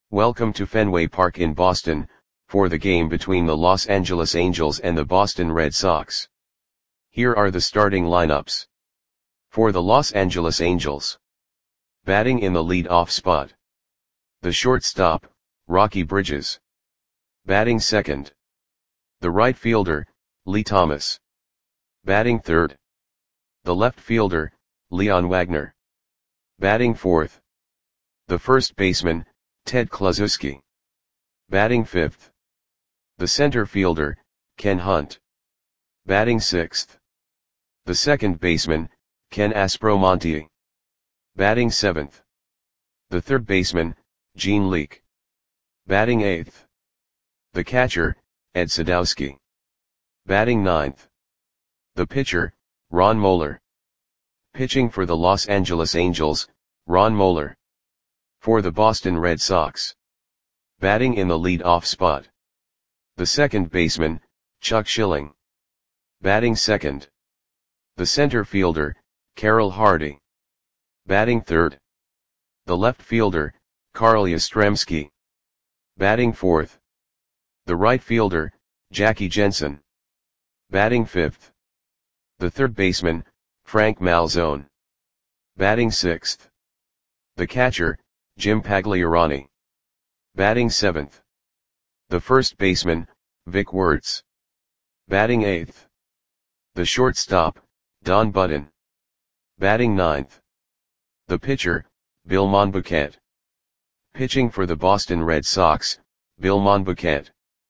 Welcome to Fenway Park in Boston, for the game between the Los Angeles Angels and the Boston Red Sox. Here are the starting lineups. For the Los Angeles Angels. Batting in the lead-off spot. The shortstop, Rocky Bridges. Batting second. The right fielder, Lee Thomas. Batting third. The left fielder, Leon Wagner. Batting fourth. The first baseman, Ted Kluszewski. Batting fifth. The center fielder, Ken Hunt. Batting sixth. The second baseman, Ken Aspromonte. Batting seventh. The third baseman, Gene Leake. Batting eighth. The catcher, Ed Sadowski. Batting ninth. The pitcher, Ron Moeller. Pitching for the Los Angeles Angels, Ron Moeller. For the Boston Red Sox. Batting in the lead-off spot. The second baseman, Chuck Schilling. Batting second. The center fielder, Carroll Hardy. Batting third. The left fielder, Carl Yastrzemski. Batting fourth. The right fielder, Jackie Jensen. Batting fifth. The third baseman, Frank Malzone. Batting sixth. The catcher, Jim Pagliarani. Batting seventh. The first baseman, Vic Wertz. Batting eighth. The shortstop, Don Budden. Batting ninth. The pitcher, Bill Monbouquet. Pitching for the Boston Red Sox, Bill Monbouquet.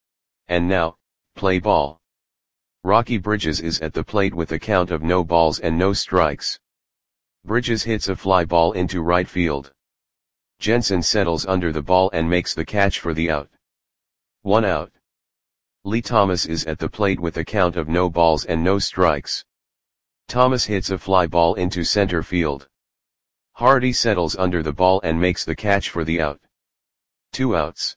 And now, play ball. Rocky Bridges is at the plate with a count of no balls and no strikes. Bridges hits a fly ball into right field. Jensen settles under the ball and makes the catch for the out. 1 out. Lee Thomas is at the plate with a count of no balls and no strikes. Thomas hits a fly ball into center field. Hardy settles under the ball and makes the catch for the out. 2 outs.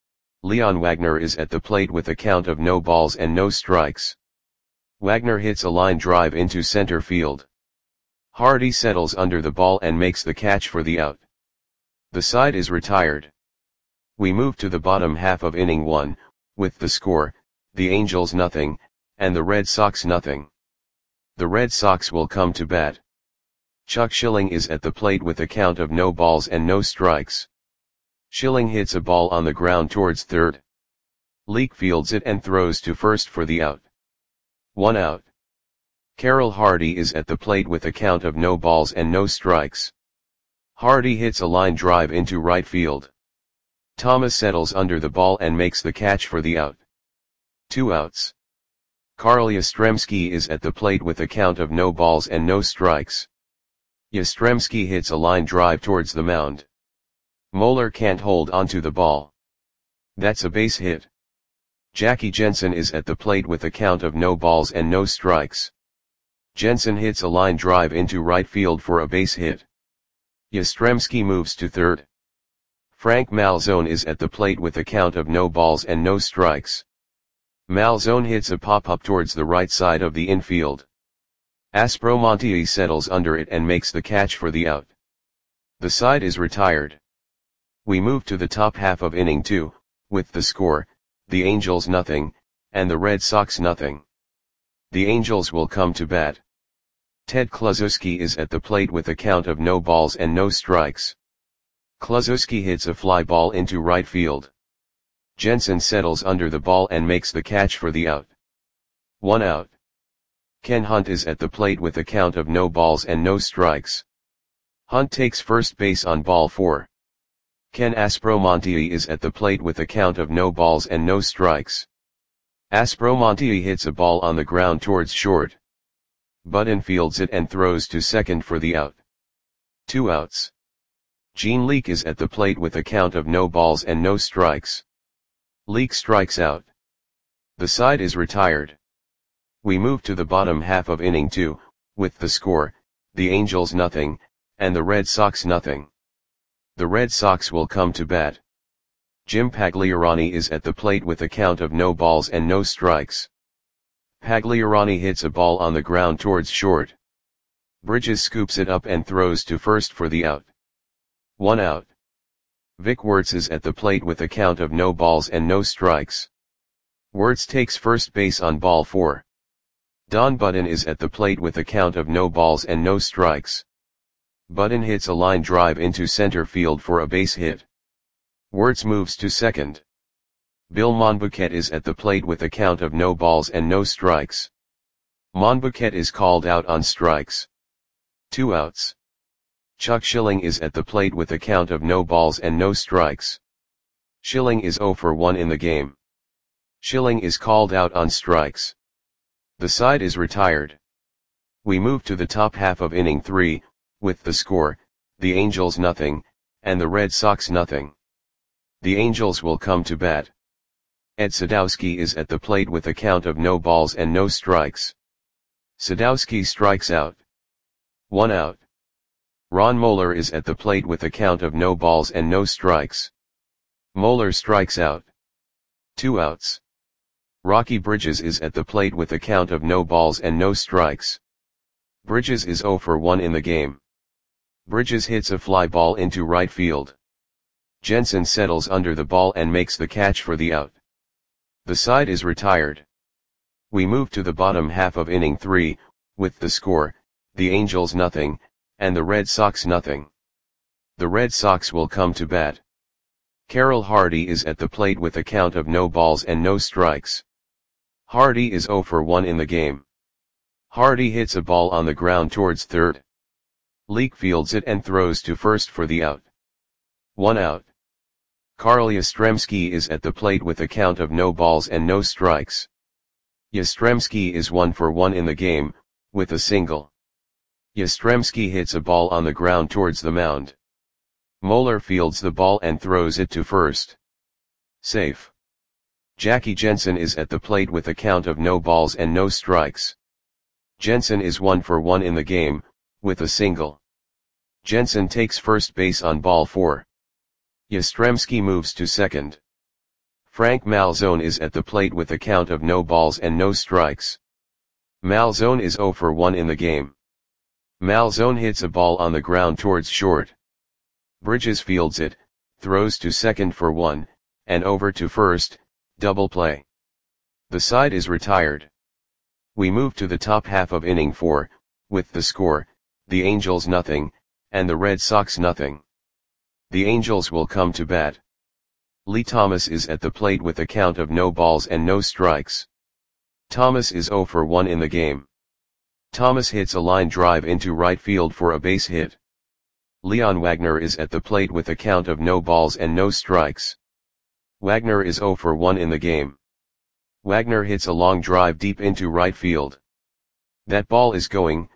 Leon Wagner is at the plate with a count of no balls and no strikes. Wagner hits a line drive into center field. Hardy settles under the ball and makes the catch for the out. The side is retired. We move to the bottom half of inning 1, with the score, the Angels nothing, and the Red Sox nothing. The Red Sox will come to bat. Chuck Schilling is at the plate with a count of no balls and no strikes. Schilling hits a ball on the ground towards third. Leake fields it and throws to first for the out. 1 out. Carroll Hardy is at the plate with a count of no balls and no strikes. Hardy hits a line drive into right field. Thomas settles under the ball and makes the catch for the out. 2 outs. Carl Yastrzemski is at the plate with a count of no balls and no strikes. Yastrzemski hits a line drive towards the mound. Moeller can't hold onto the ball. That's a base hit. Jackie Jensen is at the plate with a count of no balls and no strikes. Jensen hits a line drive into right field for a base hit. Yastrzemski moves to third. Frank Malzone is at the plate with a count of no balls and no strikes. Malzone hits a pop-up towards the right side of the infield. Aspromonte settles under it and makes the catch for the out. The side is retired. We move to the top half of inning 2, with the score, the Angels nothing, and the Red Sox nothing. The Angels will come to bat. Ted Kluszewski is at the plate with a count of no balls and no strikes. Kluszewski hits a fly ball into right field. Jensen settles under the ball and makes the catch for the out. 1 out. Ken Hunt is at the plate with a count of no balls and no strikes. Hunt takes first base on ball 4. Ken Aspromonte is at the plate with a count of no balls and no strikes. Aspromonte hits a ball on the ground towards short. Budden fields it and throws to second for the out. 2 outs. Gene Leake is at the plate with a count of no balls and no strikes. Leake strikes out. The side is retired. We move to the bottom half of inning 2, with the score, the Angels nothing, and the Red Sox nothing. The Red Sox will come to bat. Jim Pagliarani is at the plate with a count of no balls and no strikes. Pagliarani hits a ball on the ground towards short. Bridges scoops it up and throws to first for the out. 1 out. Vic Wertz is at the plate with a count of no balls and no strikes. Wertz takes first base on ball 4. Don Button is at the plate with a count of no balls and no strikes. Button hits a line drive into center field for a base hit. Wertz moves to second. Bill Monbouquet is at the plate with a count of no balls and no strikes. Monbouquet is called out on strikes. 2 outs. Chuck Schilling is at the plate with a count of no balls and no strikes. Schilling is 0 for 1 in the game. Schilling is called out on strikes. The side is retired. We move to the top half of inning 3, with the score, the Angels nothing, and the Red Sox nothing. The Angels will come to bat. Ed Sadowski is at the plate with a count of no balls and no strikes. Sadowski strikes out. 1 out. Ron Moeller is at the plate with a count of no balls and no strikes. Moeller strikes out. 2 outs. Rocky Bridges is at the plate with a count of no balls and no strikes. Bridges is 0 for 1 in the game. Bridges hits a fly ball into right field. Jensen settles under the ball and makes the catch for the out. The side is retired. We move to the bottom half of inning 3, with the score, the Angels nothing, and the Red Sox nothing. The Red Sox will come to bat. Carroll Hardy is at the plate with a count of no balls and no strikes. Hardy is 0 for 1 in the game. Hardy hits a ball on the ground towards third. Leake fields it and throws to first for the out. 1 out. Carl Yastrzemski is at the plate with a count of no balls and no strikes. Yastrzemski is 1 for 1 in the game, with a single. Yastrzemski hits a ball on the ground towards the mound. Moeller fields the ball and throws it to first. Safe. Jackie Jensen is at the plate with a count of no balls and no strikes. Jensen is 1 for 1 in the game, with a single. Jensen takes first base on ball 4. Yastrzemski moves to second. Frank Malzone is at the plate with a count of no balls and no strikes. Malzone is 0 for 1 in the game. Malzone hits a ball on the ground towards short. Bridges fields it, throws to second for 1, and over to first, double play. The side is retired. We move to the top half of inning 4, with the score, the Angels nothing, and the Red Sox nothing. The Angels will come to bat. Lee Thomas is at the plate with a count of no balls and no strikes. Thomas is 0 for 1 in the game. Thomas hits a line drive into right field for a base hit. Leon Wagner is at the plate with a count of no balls and no strikes. Wagner is 0 for 1 in the game. Wagner hits a long drive deep into right field. That ball is gone.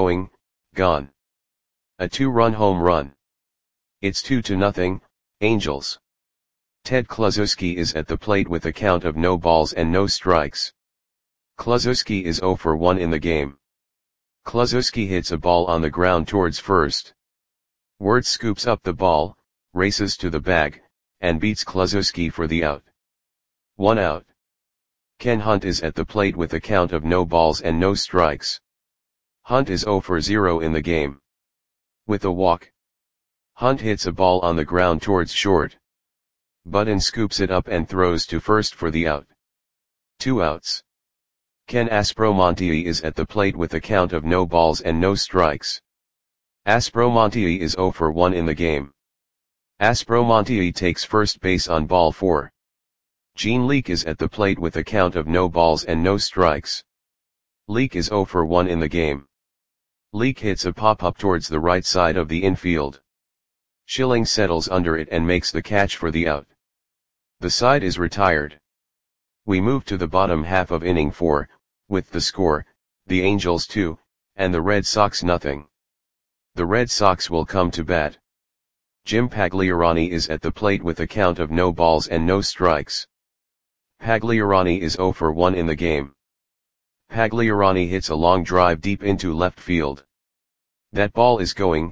A 2-run home run. It's 2-0, Angels. Ted Kluszewski is at the plate with a count of no balls and no strikes. Kluszewski is 0 for 1 in the game. Kluszewski hits a ball on the ground towards first. Wertz scoops up the ball, races to the bag, and beats Kluszewski for the out. 1 out. Ken Hunt is at the plate with a count of no balls and no strikes. Hunt is 0 for 0 in the game. With a walk. Hunt hits a ball on the ground towards short. Button scoops it up and throws to first for the out. 2 outs. Ken Aspromonte is at the plate with a count of no balls and no strikes. Aspromonte is 0 for 1 in the game. Aspromonte takes first base on ball 4. Gene Leake is at the plate with a count of no balls and no strikes. Leake is 0 for 1 in the game. Leake hits a pop-up towards the right side of the infield. Schilling settles under it and makes the catch for the out. The side is retired. We move to the bottom half of inning 4, with the score, the Angels 2, and the Red Sox nothing. The Red Sox will come to bat. Jim Pagliarani is at the plate with a count of no balls and no strikes. Pagliarani is 0 for 1 in the game. Pagliarani hits a long drive deep into left field. That ball is gone.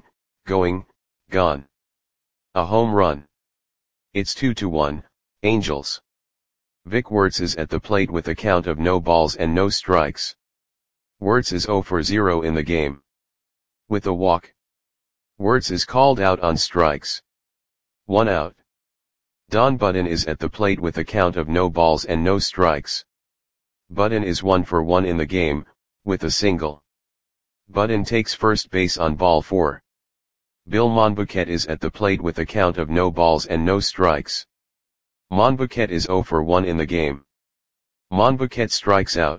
A home run. It's 2-1, Angels. Vic Wertz is at the plate with a count of no balls and no strikes. Wertz is 0 for 0 in the game. With a walk. Wertz is called out on strikes. 1 out. Don Button is at the plate with a count of no balls and no strikes. Button is 1 for 1 in the game, with a single. Button takes first base on ball 4. Bill Monbouquet is at the plate with a count of no balls and no strikes. Monbouquet is 0 for 1 in the game. Monbouquet strikes out.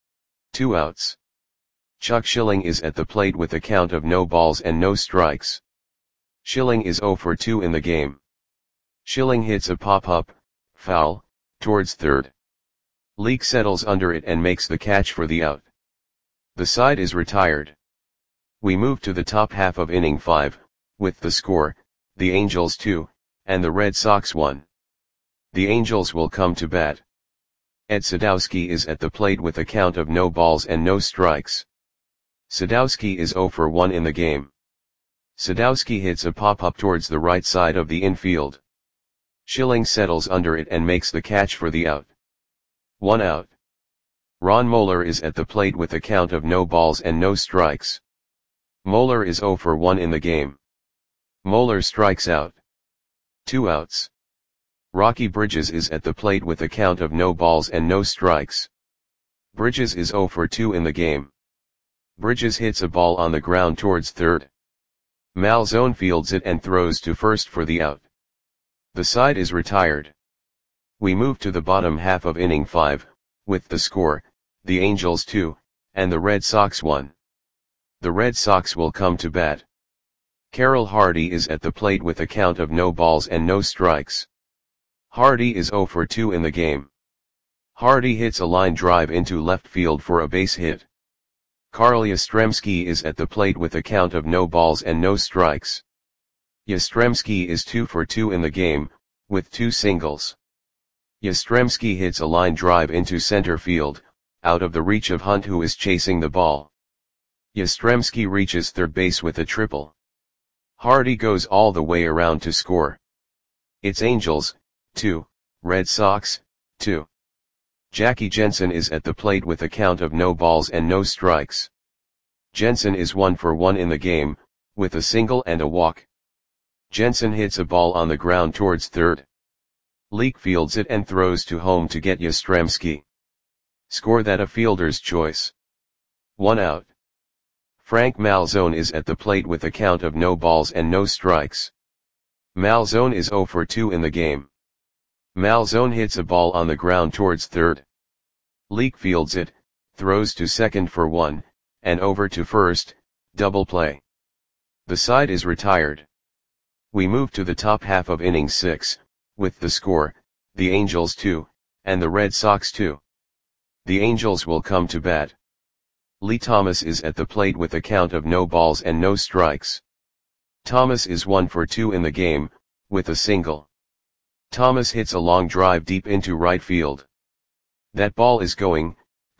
2 outs. Chuck Schilling is at the plate with a count of no balls and no strikes. Schilling is 0 for 2 in the game. Schilling hits a pop-up, foul, towards third. Leake settles under it and makes the catch for the out. The side is retired. We move to the top half of inning 5, with the score, the Angels 2, and the Red Sox 1. The Angels will come to bat. Ed Sadowski is at the plate with a count of no balls and no strikes. Sadowski is 0 for 1 in the game. Sadowski hits a pop-up towards the right side of the infield. Schilling settles under it and makes the catch for the out. 1 out. Ron Moeller is at the plate with a count of no balls and no strikes. Moeller is 0 for 1 in the game. Moeller strikes out. 2 outs. Rocky Bridges is at the plate with a count of no balls and no strikes. Bridges is 0 for 2 in the game. Bridges hits a ball on the ground towards third. Malzone fields it and throws to first for the out. The side is retired. We move to the bottom half of inning 5, with the score, the Angels 2, and the Red Sox 1. The Red Sox will come to bat. Carroll Hardy is at the plate with a count of no balls and no strikes. Hardy is 0 for 2 in the game. Hardy hits a line drive into left field for a base hit. Carl Yastrzemski is at the plate with a count of no balls and no strikes. Yastrzemski is 2 for 2 in the game, with 2 singles. Yastrzemski hits a line drive into center field, out of the reach of Hunt, who is chasing the ball. Yastrzemski reaches third base with a triple. Hardy goes all the way around to score. It's Angels 2, Red Sox 2. Jackie Jensen is at the plate with a count of no balls and no strikes. Jensen is 1 for 1 in the game, with a single and a walk. Jensen hits a ball on the ground towards third. Leake fields it and throws to home to get Yastrzemski. Score that a fielder's choice. 1 out. Frank Malzone is at the plate with a count of no balls and no strikes. Malzone is 0 for 2 in the game. Malzone hits a ball on the ground towards third. Leake fields it, throws to second for 1, and over to first, double play. The side is retired. We move to the top half of inning 6, with the score, the Angels 2, and the Red Sox 2. The Angels will come to bat. Lee Thomas is at the plate with a count of no balls and no strikes. Thomas is 1 for 2 in the game, with a single. Thomas hits a long drive deep into right field. That ball is going,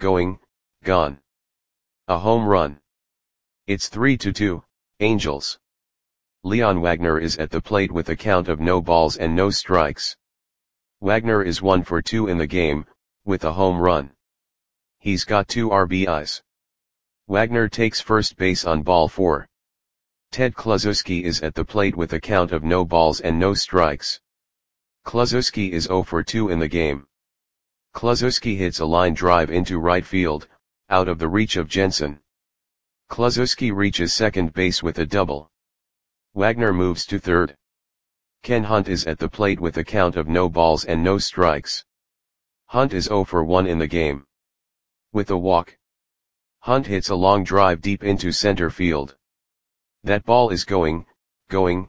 gone. A home run. It's 3-2, Angels. Leon Wagner is at the plate with a count of no balls and no strikes. Wagner is 1 for 2 in the game, with a home run. He's got 2 RBIs. Wagner takes first base on ball 4. Ted Kluszewski is at the plate with a count of no balls and no strikes. Kluszewski is 0 for 2 in the game. Kluszewski hits a line drive into right field, out of the reach of Jensen. Kluszewski reaches second base with a double. Wagner moves to third. Ken Hunt is at the plate with a count of no balls and no strikes. Hunt is 0 for 1 in the game. With a walk. Hunt hits a long drive deep into center field. That ball is going, gone.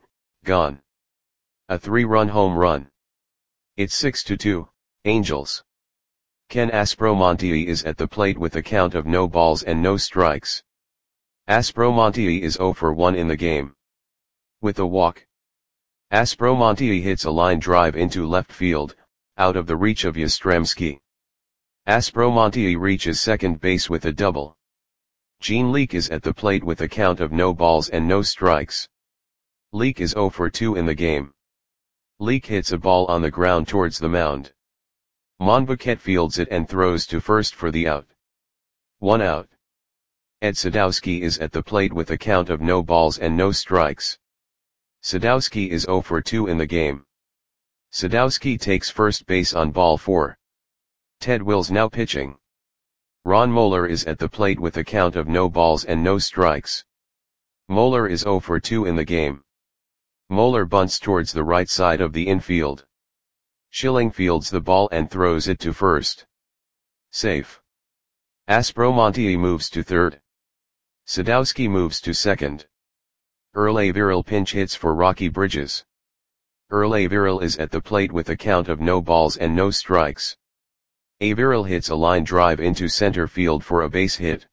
A 3-run home run. It's 6-2, Angels. Ken Aspromonte is at the plate with a count of no balls and no strikes. Aspromonte is 0 for 1 in the game. With a walk. Aspromonte hits a line drive into left field, out of the reach of Yastrzemski. Aspromonte reaches second base with a double. Gene Leake is at the plate with a count of no balls and no strikes. Leake is 0 for 2 in the game. Leake hits a ball on the ground towards the mound. Monbouquet fields it and throws to first for the out. 1 out. Ed Sadowski is at the plate with a count of no balls and no strikes. Sadowski is 0 for 2 in the game. Sadowski takes first base on ball 4. Ted Wills now pitching. Ron Moeller is at the plate with a count of no balls and no strikes. Moeller is 0 for 2 in the game. Moeller bunts towards the right side of the infield. Schilling fields the ball and throws it to first. Safe. Aspromonte moves to third. Sadowski moves to second. Earl Averill pinch hits for Rocky Bridges. Earl Averill is at the plate with a count of no balls and no strikes. Averill hits a line drive into center field for a base hit.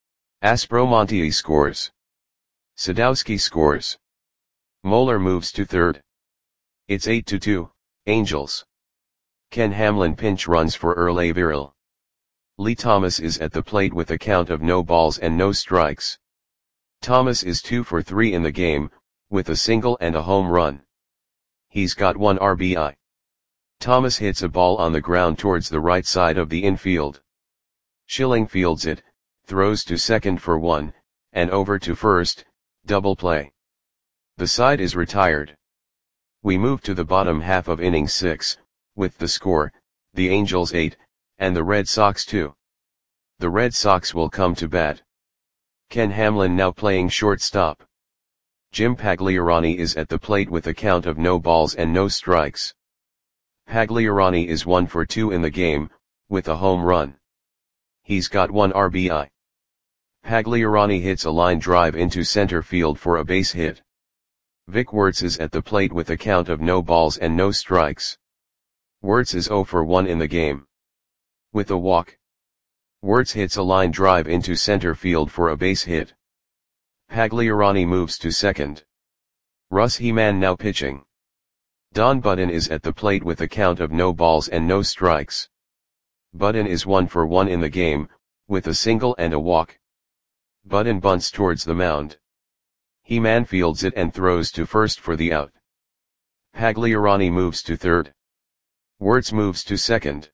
Aspromonte scores. Sadowski scores. Moeller moves to third. It's 8-2, Angels. Ken Hamlin pinch runs for Earl Averill. Lee Thomas is at the plate with a count of no balls and no strikes. Thomas is 2 for 3 in the game, with a single and a home run. He's got 1 RBI. Thomas hits a ball on the ground towards the right side of the infield. Schilling fields it, throws to second for 1, and over to first, double play. The side is retired. We move to the bottom half of inning 6, with the score, the Angels 8, and the Red Sox 2. The Red Sox will come to bat. Ken Hamlin now playing shortstop. Jim Pagliarani is at the plate with a count of no balls and no strikes. Pagliarani is 1 for 2 in the game, with a home run. He's got 1 RBI. Pagliarani hits a line drive into center field for a base hit. Vic Wertz is at the plate with a count of no balls and no strikes. Wertz is 0 for 1 in the game. With a walk. Wertz hits a line drive into center field for a base hit. Pagliarani moves to second. Russ Heman now pitching. Don Budden is at the plate with a count of no balls and no strikes. Budden is 1 for 1 in the game, with a single and a walk. Budden bunts towards the mound. Heman fields it and throws to first for the out. Pagliarani moves to third. Wertz moves to second.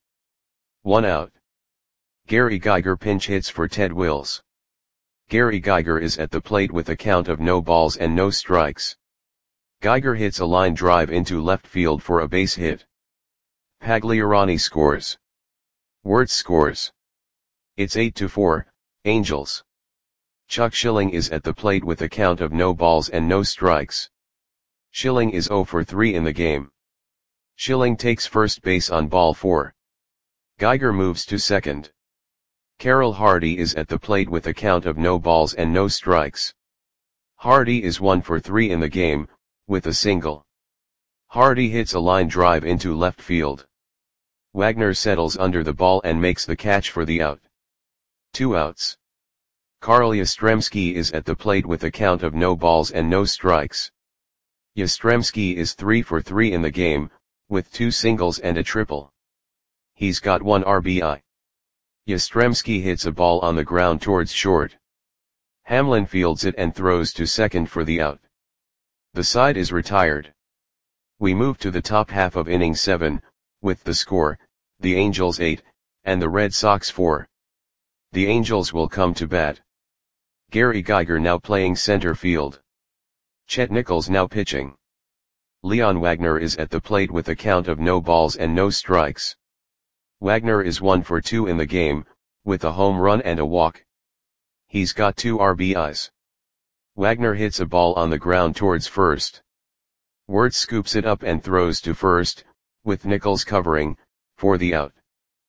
1 out. Gary Geiger pinch hits for Ted Wills. Gary Geiger is at the plate with a count of no balls and no strikes. Geiger hits a line drive into left field for a base hit. Pagliarani scores. Wertz scores. It's 8-4, Angels. Chuck Schilling is at the plate with a count of no balls and no strikes. Schilling is 0 for 3 in the game. Schilling takes first base on ball 4. Geiger moves to second. Carroll Hardy is at the plate with a count of no balls and no strikes. Hardy is 1 for 3 in the game, with a single. Hardy hits a line drive into left field. Wagner settles under the ball and makes the catch for the out. 2 outs. Carl Yastrzemski is at the plate with a count of no balls and no strikes. Yastrzemski is 3 for 3 in the game, with 2 singles and a triple. He's got 1 RBI. Yastrzemski hits a ball on the ground towards short. Hamlin fields it and throws to second for the out. The side is retired. We move to the top half of inning 7, with the score, the Angels 8, and the Red Sox 4. The Angels will come to bat. Gary Geiger now playing center field. Chet Nichols now pitching. Leon Wagner is at the plate with a count of no balls and no strikes. Wagner is 1 for 2 in the game, with a home run and a walk. He's got 2 RBIs. Wagner hits a ball on the ground towards first. Wertz scoops it up and throws to first, with Nichols covering, for the out.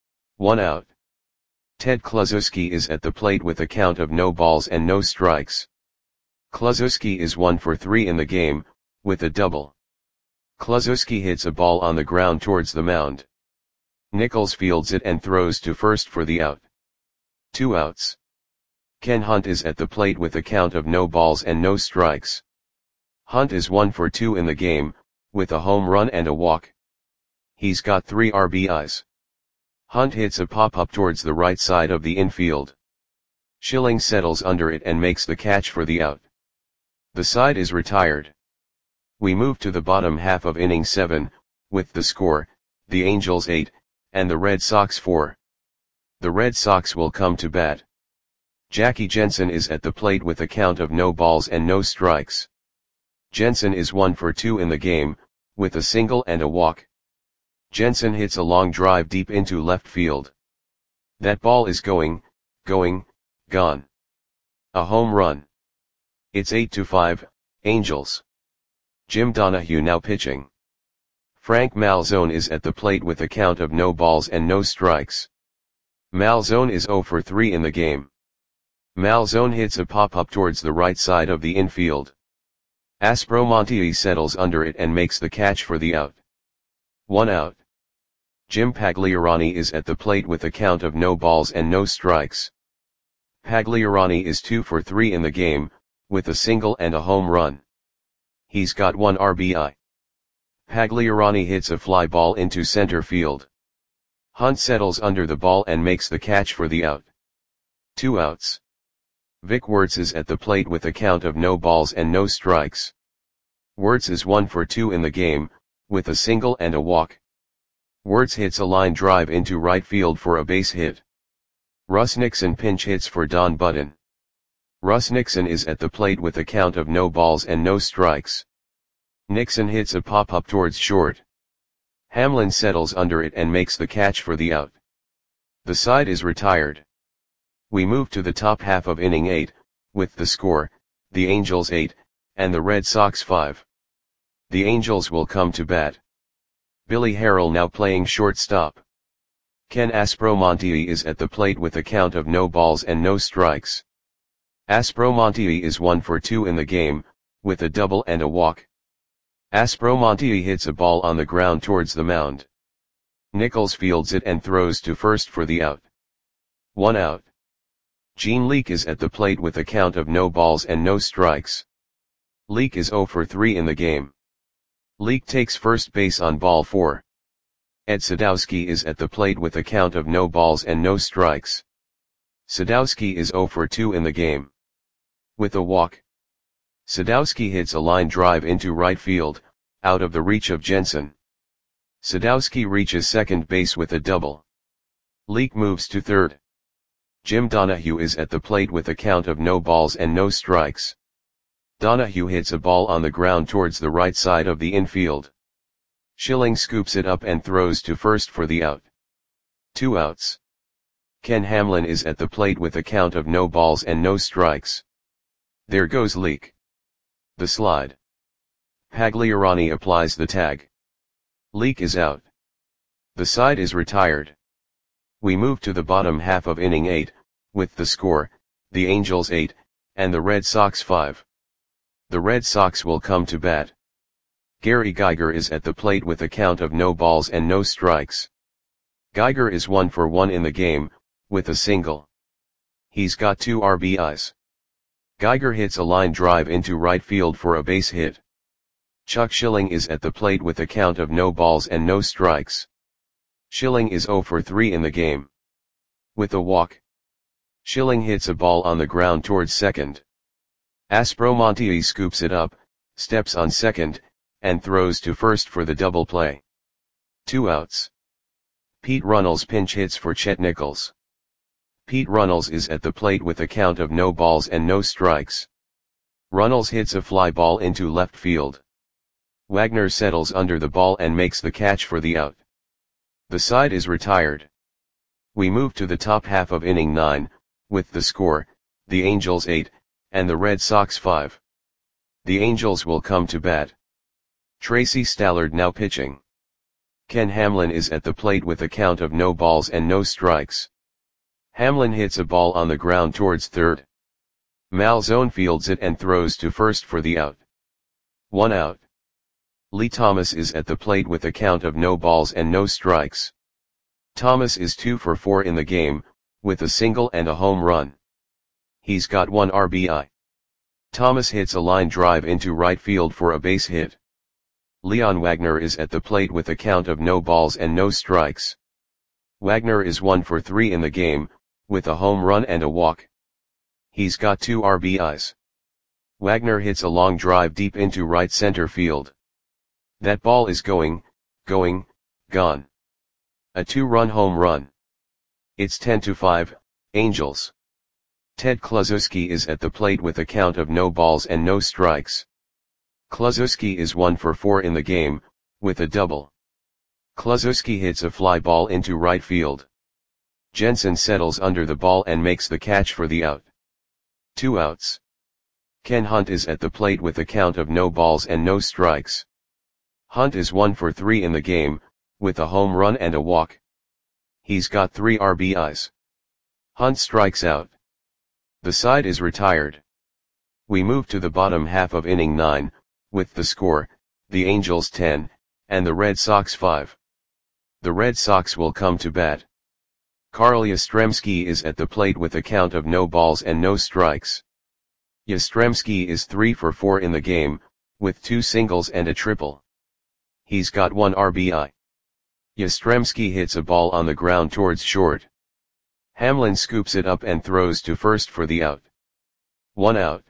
1 out. Ted Kluszewski is at the plate with a count of no balls and no strikes. Kluszewski is 1 for 3 in the game, with a double. Kluszewski hits a ball on the ground towards the mound. Nichols fields it and throws to first for the out. 2 outs. Ken Hunt is at the plate with a count of no balls and no strikes. Hunt is 1 for 2 in the game, with a home run and a walk. He's got 3 RBIs. Hunt hits a pop-up towards the right side of the infield. Schilling settles under it and makes the catch for the out. The side is retired. We move to the bottom half of inning 7, with the score, the Angels 8, and the Red Sox 4. The Red Sox will come to bat. Jackie Jensen is at the plate with a count of no balls and no strikes. Jensen is 1 for 2 in the game, with a single and a walk. Jensen hits a long drive deep into left field. That ball is going, gone. A home run. It's 8-5, Angels. Jim Donahue now pitching. Frank Malzone is at the plate with a count of no balls and no strikes. Malzone is 0 for 3 in the game. Malzone hits a pop-up towards the right side of the infield. Aspromonte settles under it and makes the catch for the out. 1 out. Jim Pagliarani is at the plate with a count of no balls and no strikes. Pagliarani is 2 for 3 in the game, with a single and a home run. He's got 1 RBI. Pagliarani hits a fly ball into center field. Hunt settles under the ball and makes the catch for the out. 2 outs. Vic Wertz is at the plate with a count of no balls and no strikes. Wertz is 1 for 2 in the game, with a single and a walk. Wertz hits a line drive into right field for a base hit. Russ Nixon pinch hits for Don Button. Russ Nixon is at the plate with a count of no balls and no strikes. Nixon hits a pop-up towards short. Hamlin settles under it and makes the catch for the out. The side is retired. We move to the top half of inning 8, with the score, the Angels 8, and the Red Sox 5. The Angels will come to bat. Billy Harrell now playing shortstop. Ken Aspromonte is at the plate with a count of no balls and no strikes. Aspromonte is 1 for 2 in the game, with a double and a walk. Aspromonte hits a ball on the ground towards the mound. Nichols fields it and throws to first for the out. 1 out. Gene Leake is at the plate with a count of no balls and no strikes. Leake is 0 for 3 in the game. Leake takes first base on ball 4. Ed Sadowski is at the plate with a count of no balls and no strikes. Sadowski is 0 for 2 in the game. With a walk. Sadowski hits a line drive into right field, out of the reach of Jensen. Sadowski reaches second base with a double. Leake moves to third. Jim Donahue is at the plate with a count of no balls and no strikes. Donahue hits a ball on the ground towards the right side of the infield. Schilling scoops it up and throws to first for the out. 2 outs. Ken Hamlin is at the plate with a count of no balls and no strikes. There goes Leake. The slide. Pagliarani applies the tag. Leake is out. The side is retired. We move to the bottom half of inning 8, with the score, the Angels 8, and the Red Sox 5. The Red Sox will come to bat. Gary Geiger is at the plate with a count of no balls and no strikes. Geiger is 1 for 1 in the game, with a single. He's got 2 RBIs. Geiger hits a line drive into right field for a base hit. Chuck Schilling is at the plate with a count of no balls and no strikes. Schilling is 0 for 3 in the game. With a walk. Schilling hits a ball on the ground towards second. Aspromonte scoops it up, steps on second, and throws to first for the double play. 2 outs. Pete Runnels pinch hits for Chet Nichols. Pete Runnels is at the plate with a count of no balls and no strikes. Runnels hits a fly ball into left field. Wagner settles under the ball and makes the catch for the out. The side is retired. We move to the top half of inning 9, with the score, the Angels 8, and the Red Sox 5. The Angels will come to bat. Tracy Stallard now pitching. Ken Hamlin is at the plate with a count of no balls and no strikes. Hamlin hits a ball on the ground towards third. Malzone fields it and throws to first for the out. 1 out. Lee Thomas is at the plate with a count of no balls and no strikes. Thomas is 2 for 4 in the game, with a single and a home run. He's got 1 RBI. Thomas hits a line drive into right field for a base hit. Leon Wagner is at the plate with a count of no balls and no strikes. Wagner is 1 for 3 in the game, with a home run and a walk. He's got 2 RBIs. Wagner hits a long drive deep into right center field. That ball is going, gone. A 2-run home run. It's 10-5, Angels. Ted Kluszewski is at the plate with a count of no balls and no strikes. Kluszewski is 1 for 4 in the game, with a double. Kluszewski hits a fly ball into right field. Jensen settles under the ball and makes the catch for the out. 2 outs. Ken Hunt is at the plate with a count of no balls and no strikes. Hunt is 1 for 3 in the game, with a home run and a walk. He's got 3 RBIs. Hunt strikes out. The side is retired. We move to the bottom half of inning 9, with the score, the Angels 10, and the Red Sox 5. The Red Sox will come to bat. Carl Yastrzemski is at the plate with a count of no balls and no strikes. Yastrzemski is 3 for 4 in the game, with 2 singles and a triple. He's got 1 RBI. Yastrzemski hits a ball on the ground towards short. Hamlin scoops it up and throws to first for the out. 1 out.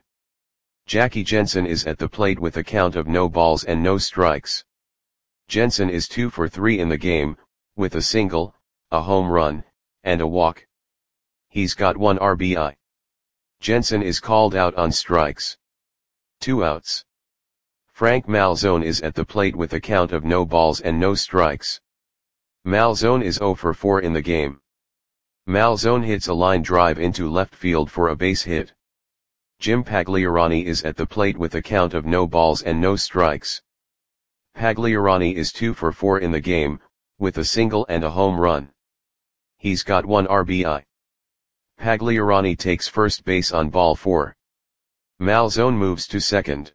Jackie Jensen is at the plate with a count of no balls and no strikes. Jensen is 2 for 3 in the game, with a single, a home run, and a walk. He's got 1 RBI. Jensen is called out on strikes. 2 outs. Frank Malzone is at the plate with a count of no balls and no strikes. Malzone is 0 for 4 in the game. Malzone hits a line drive into left field for a base hit. Jim Pagliarani is at the plate with a count of no balls and no strikes. Pagliarani is 2 for 4 in the game, with a single and a home run. He's got 1 RBI. Pagliarani takes first base on ball 4. Malzone moves to second.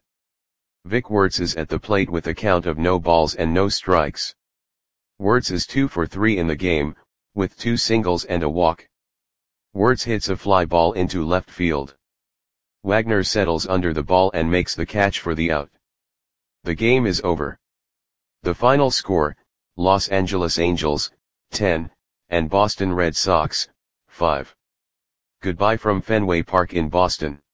Vic Wertz is at the plate with a count of no balls and no strikes. Wertz is 2 for 3 in the game, with 2 singles and a walk. Wertz hits a fly ball into left field. Wagner settles under the ball and makes the catch for the out. The game is over. The final score, Los Angeles Angels, 10, and Boston Red Sox, 5. Goodbye from Fenway Park in Boston.